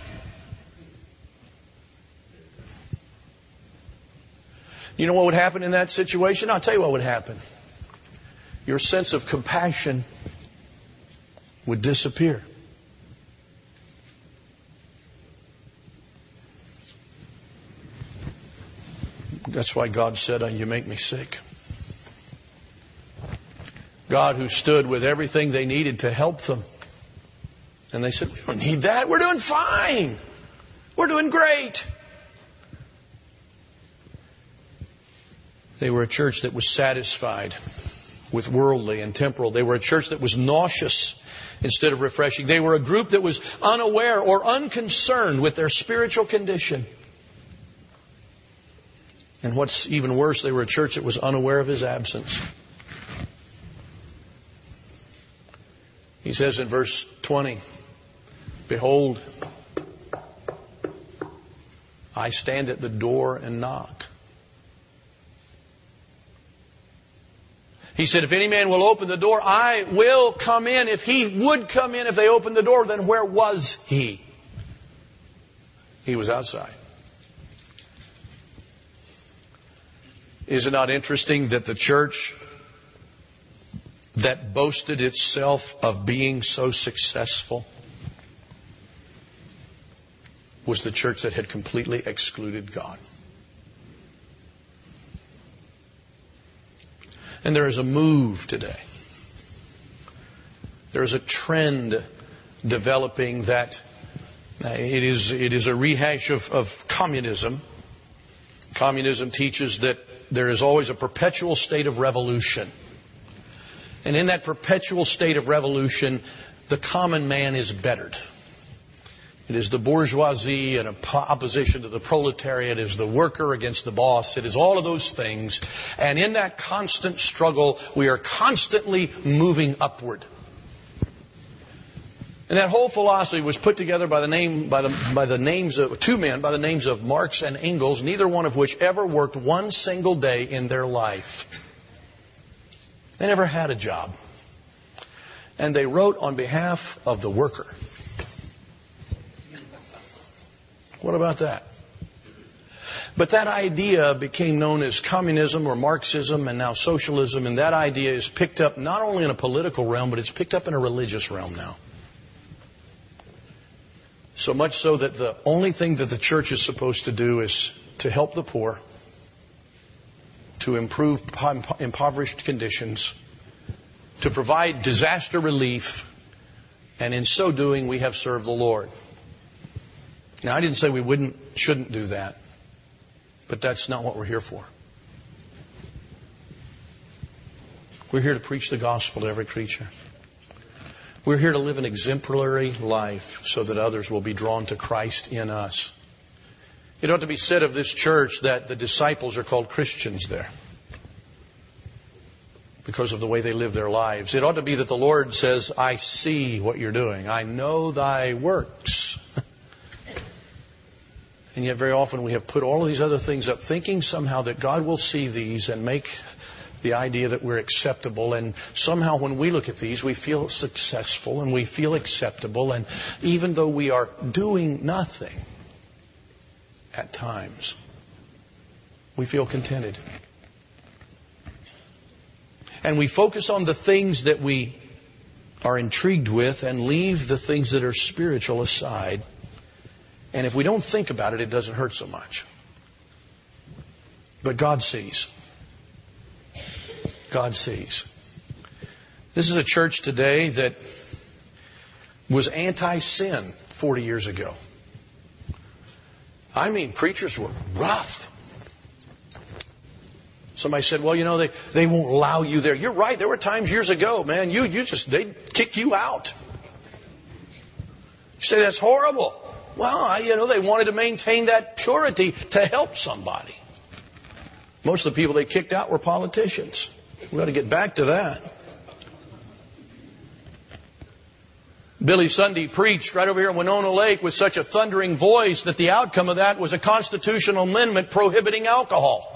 [SPEAKER 1] You know what would happen in that situation? I'll tell you what would happen. Your sense of compassion would disappear. That's why God said, oh, you make me sick. God who stood with everything they needed to help them. And they said, we don't need that. We're doing fine. We're doing great. They were a church that was satisfied with worldly and temporal. They were a church that was nauseous instead of refreshing. They were a group that was unaware or unconcerned with their spiritual condition. And what's even worse, they were a church that was unaware of His absence. He says in verse twenty, behold, I stand at the door and knock. He said, if any man will open the door, I will come in. If he would come in, if they opened the door, then where was he? He was outside. Is it not interesting that the church that boasted itself of being so successful was the church that had completely excluded God? And there is a move today. There is a trend developing that it is it is a rehash of, of communism. Communism teaches that there is always a perpetual state of revolution. And in that perpetual state of revolution, the common man is bettered. It is the bourgeoisie in opposition to the proletariat. It is the worker against the boss. It is all of those things. And in that constant struggle, we are constantly moving upward. And that whole philosophy was put together by the name, by the, by the names of two men by the names of Marx and Engels, neither one of which ever worked one single day in their life. They never had a job. And they wrote on behalf of the worker. What about that? But that idea became known as communism or Marxism and now socialism. And that idea is picked up not only in a political realm, but it's picked up in a religious realm now. So much so that the only thing that the church is supposed to do is to help the poor, to improve impoverished conditions, to provide disaster relief, and in so doing we have served the Lord. Now, I didn't say we wouldn't, shouldn't do that, but that's not what we're here for. We're here to preach the gospel to every creature. We're here to live an exemplary life so that others will be drawn to Christ in us. It ought to be said of this church that the disciples are called Christians there because of the way they live their lives. It ought to be that the Lord says, I see what you're doing. I know thy works. And yet very often we have put all of these other things up, thinking somehow that God will see these and make the idea that we're acceptable. And somehow when we look at these, we feel successful and we feel acceptable. And even though we are doing nothing at times, we feel contented. And we focus on the things that we are intrigued with and leave the things that are spiritual aside. And if we don't think about it, it doesn't hurt so much. But God sees. God sees. This is a church today that was anti-sin forty years ago. I mean, preachers were rough. Somebody said, well, you know, they, they won't allow you there. You're right. There were times years ago, man, you, you just, they'd kick you out. You say, that's horrible. Well, I, you know, they wanted to maintain that purity to help somebody. Most of the people they kicked out were politicians. We've got to get back to that. Billy Sunday preached right over here in Winona Lake with such a thundering voice that the outcome of that was a constitutional amendment prohibiting alcohol.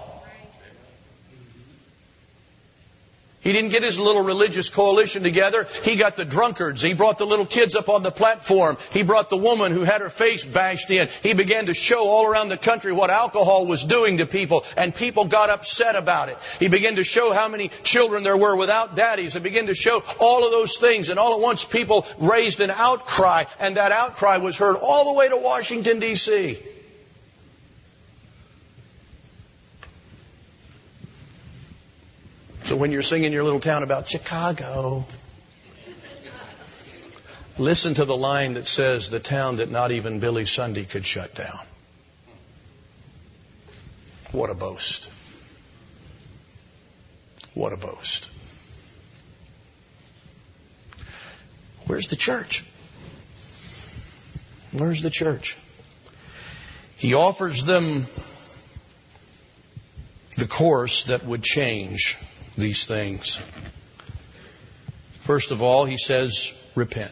[SPEAKER 1] He didn't get his little religious coalition together. He got the drunkards. He brought the little kids up on the platform. He brought the woman who had her face bashed in. He began to show all around the country what alcohol was doing to people, and people got upset about it. He began to show how many children there were without daddies. He began to show all of those things, and all at once people raised an outcry, and that outcry was heard all the way to Washington, D C So when you're singing your little town about Chicago, listen to the line that says the town that not even Billy Sunday could shut down. What a boast. What a boast. Where's the church? Where's the church? He offers them the course that would change these things. First of all, he says, repent.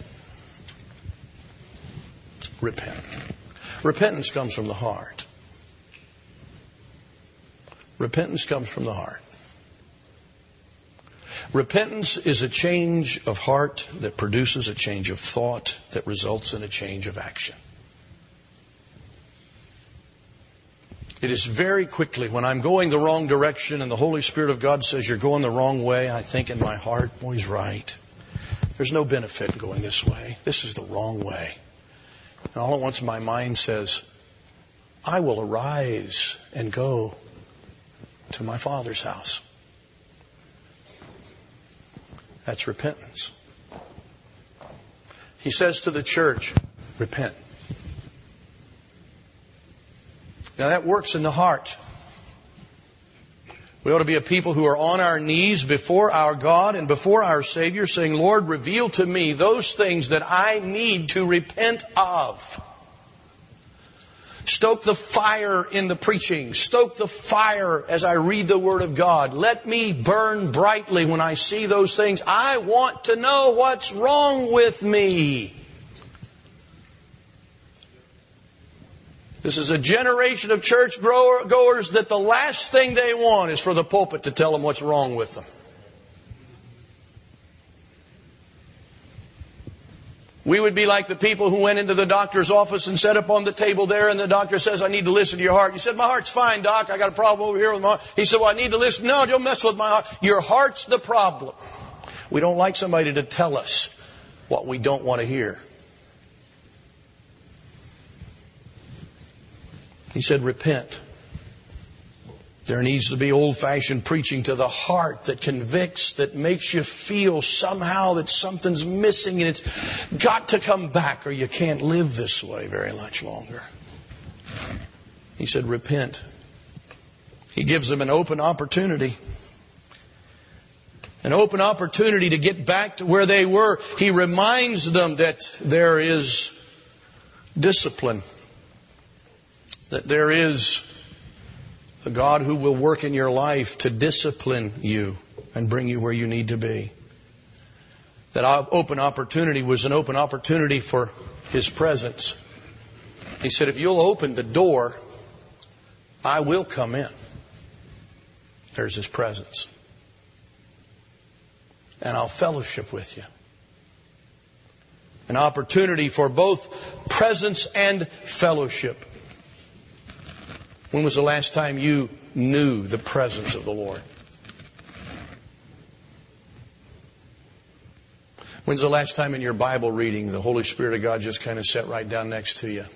[SPEAKER 1] Repent. Repentance comes from the heart. Repentance comes from the heart. Repentance is a change of heart that produces a change of thought that results in a change of action. It is very quickly, when I'm going the wrong direction and the Holy Spirit of God says you're going the wrong way, I think in my heart, oh, he's right. There's no benefit in going this way. This is the wrong way. And all at once my mind says, I will arise and go to my Father's house. That's repentance. He says to the church, repent. Now that works in the heart. We ought to be a people who are on our knees before our God and before our Savior, saying, Lord, reveal to me those things that I need to repent of. Stoke the fire in the preaching. Stoke the fire as I read the Word of God. Let me burn brightly when I see those things. I want to know what's wrong with me. This is a generation of church goers that the last thing they want is for the pulpit to tell them what's wrong with them. We would be like the people who went into the doctor's office and sat up on the table there, and the doctor says, I need to listen to your heart. You said, my heart's fine, doc. I got a problem over here with my heart. He said, well, I need to listen. No, don't mess with my heart. Your heart's the problem. We don't like somebody to tell us what we don't want to hear. He said, repent. There needs to be old-fashioned preaching to the heart that convicts, that makes you feel somehow that something's missing and it's got to come back or you can't live this way very much longer. He said, repent. He gives them an open opportunity. An open opportunity to get back to where they were. He reminds them that there is discipline. That there is a God who will work in your life to discipline you and bring you where you need to be. That open opportunity was an open opportunity for His presence. He said, if you'll open the door, I will come in. There's His presence. And I'll fellowship with you. An opportunity for both presence and fellowship. When was the last time you knew the presence of the Lord? When's the last time in your Bible reading the Holy Spirit of God just kind of sat right down next to you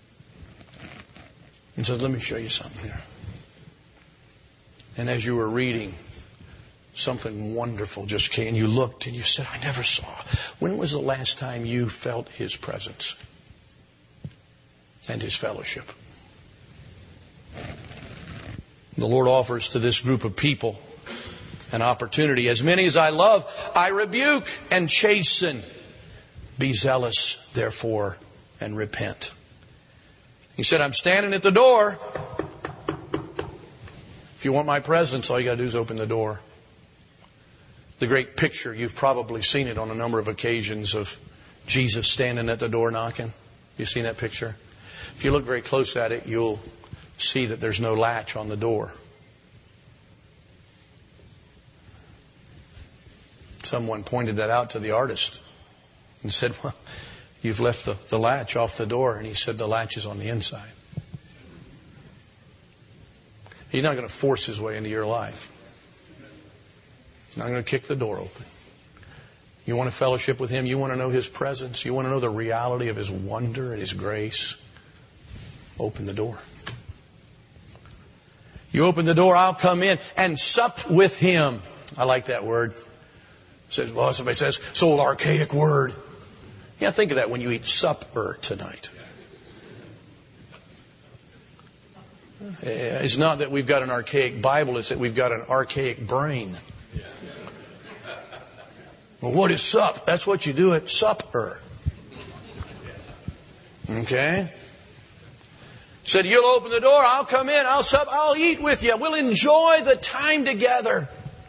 [SPEAKER 1] and said, let me show you something here. And as you were reading, something wonderful just came and you looked and you said, I never saw. When was the last time you felt His presence and His fellowship? The Lord offers to this group of people an opportunity. As many as I love, I rebuke and chasten. Be zealous, therefore, and repent. He said, I'm standing at the door. If you want my presence, all you got to do is open the door. The great picture, you've probably seen it on a number of occasions of Jesus standing at the door knocking. You've seen that picture? If you look very close at it, you'll see that there's no latch on the door. Someone pointed that out to the artist and said, well, you've left the, the latch off the door. And he said, the latch is on the inside. He's not going to force his way into your life. He's not going to kick the door open. You want to fellowship with Him? You want to know His presence? You want to know the reality of His wonder and His grace? Open the door. You open the door, I'll come in and sup with Him. I like that word. Says, well, somebody says, it's an old archaic word. Yeah, think of that when you eat supper tonight. It's not that we've got an archaic Bible, it's that we've got an archaic brain. Well, what is sup? That's what you do at supper. Okay? Said, you'll open the door, I'll come in, I'll sup, I'll eat with you. We'll enjoy the time together.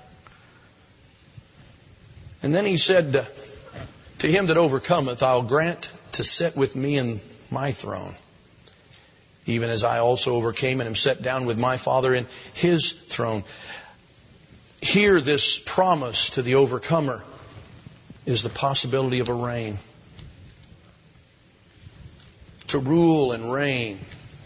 [SPEAKER 1] And then He said, to him that overcometh, I'll grant to sit with me in my throne, even as I also overcame and am set down with my Father in His throne. Here, this promise to the overcomer is the possibility of a reign. To rule and reign.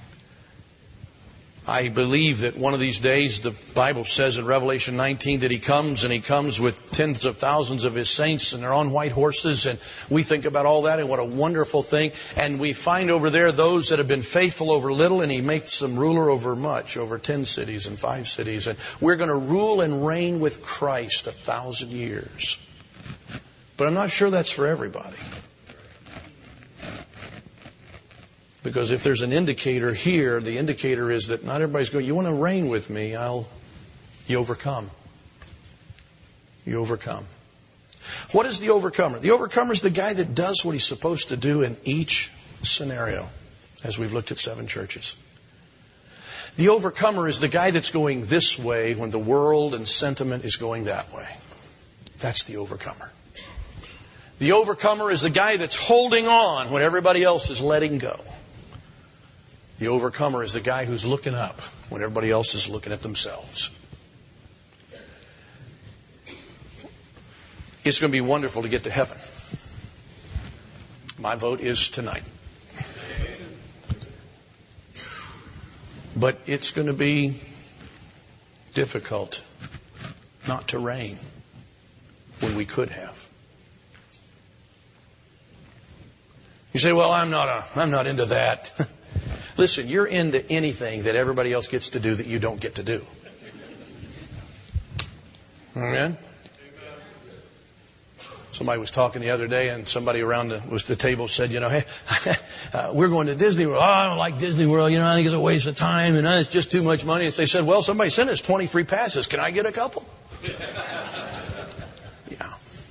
[SPEAKER 1] I believe that one of these days, the Bible says in Revelation nineteen that He comes and He comes with tens of thousands of His saints and they're on white horses, and we think about all that and what a wonderful thing. And we find over there those that have been faithful over little, and He makes them ruler over much, over ten cities and five cities. And we're going to rule and reign with Christ a thousand years. But I'm not sure that's for everybody. Because if there's an indicator here, the indicator is that not everybody's going, you want to reign with me, I'll You overcome. You overcome. What is the overcomer? The overcomer is the guy that does what he's supposed to do in each scenario, as we've looked at seven churches. The overcomer is the guy that's going this way when the world and sentiment is going that way. That's the overcomer. The overcomer is the guy that's holding on when everybody else is letting go. The overcomer is the guy who's looking up when everybody else is looking at themselves. It's going to be wonderful to get to heaven. My vote is tonight. But it's going to be difficult not to reign when we could have. You say, well, I'm not a, I'm not into that. Listen, you're into anything that everybody else gets to do that you don't get to do. Amen? Somebody was talking the other day, and somebody around the, was the table said, you know, hey, uh, we're going to Disney World. Oh, I don't like Disney World. You know, I think it's a waste of time, and it's just too much money. And they said, well, somebody sent us twenty free passes. Can I get a couple? Yeah.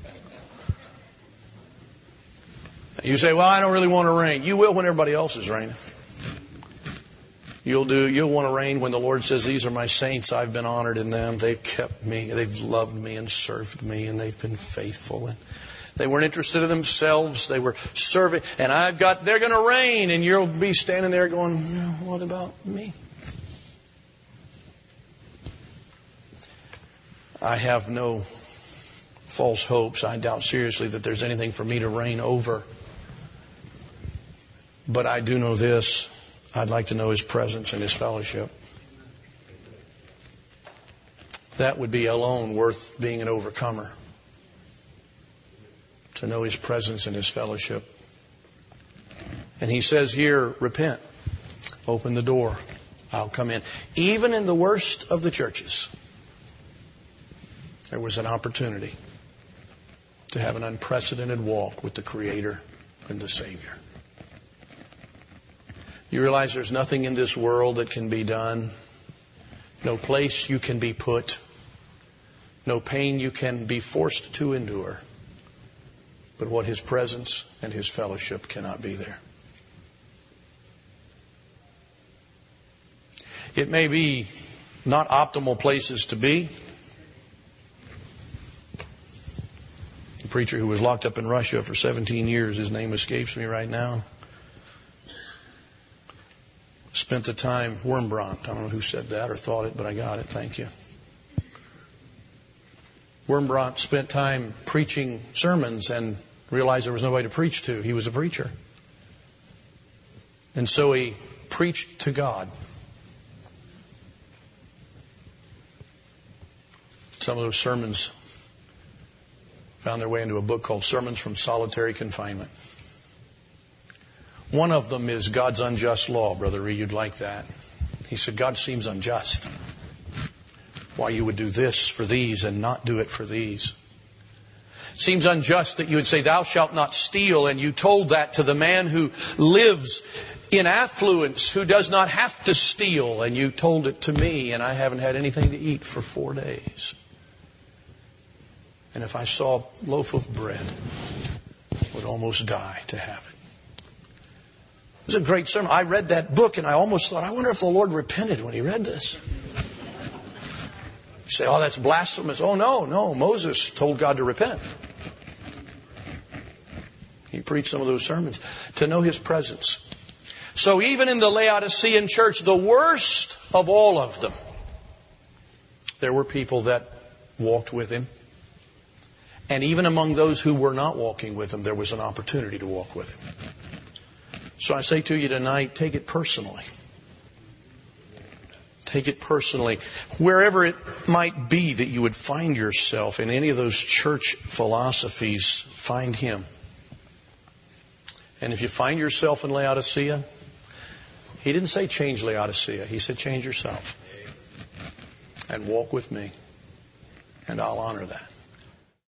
[SPEAKER 1] You say, well, I don't really want to reign. You will when everybody else is reigning. You'll do. You'll want to reign when the Lord says, these are my saints. I've been honored in them. They've kept me. They've loved me and served me, and they've been faithful. And they weren't interested in themselves. They were serving. And I've got, they're going to reign. And you'll be standing there going, what about me? I have no false hopes. I doubt seriously that there's anything for me to reign over. But I do know this. I'd like to know His presence and His fellowship. That would be alone worth being an overcomer. To know His presence and His fellowship. And He says here, repent. Open the door. I'll come in. Even in the worst of the churches, there was an opportunity to have an unprecedented walk with the Creator and the Savior. You realize there's nothing in this world that can be done. No place you can be put. No pain you can be forced to endure. But what His presence and His fellowship cannot be there. It may be not optimal places to be. A preacher who was locked up in Russia for seventeen years, his name escapes me right now, spent the time, Wurmbrand, I don't know who said that or thought it, but I got it, thank you. Wurmbrand spent time preaching sermons and realized there was nobody to preach to. He was a preacher. And so he preached to God. Some of those sermons found their way into a book called Sermons from Solitary Confinement. One of them is God's unjust law. Brother Reed, you'd like that. He said, God seems unjust. Why you would do this for these and not do it for these. It seems unjust that you would say, thou shalt not steal, and you told that to the man who lives in affluence, who does not have to steal, and you told it to me, and I haven't had anything to eat for four days. And if I saw a loaf of bread, I would almost die to have it. It was a great sermon. I read that book and I almost thought, I wonder if the Lord repented when He read this. You say, oh, that's blasphemous. Oh, no, no. Moses told God to repent. He preached some of those sermons to know His presence. So even in the Laodicean church, the worst of all of them, there were people that walked with Him. And even among those who were not walking with Him, there was an opportunity to walk with Him. So I say to you tonight, take it personally. Take it personally. Wherever it might be that you would find yourself in any of those church philosophies, find Him. And if you find yourself in Laodicea, He didn't say change Laodicea. He said change yourself. And walk with me. And I'll honor that.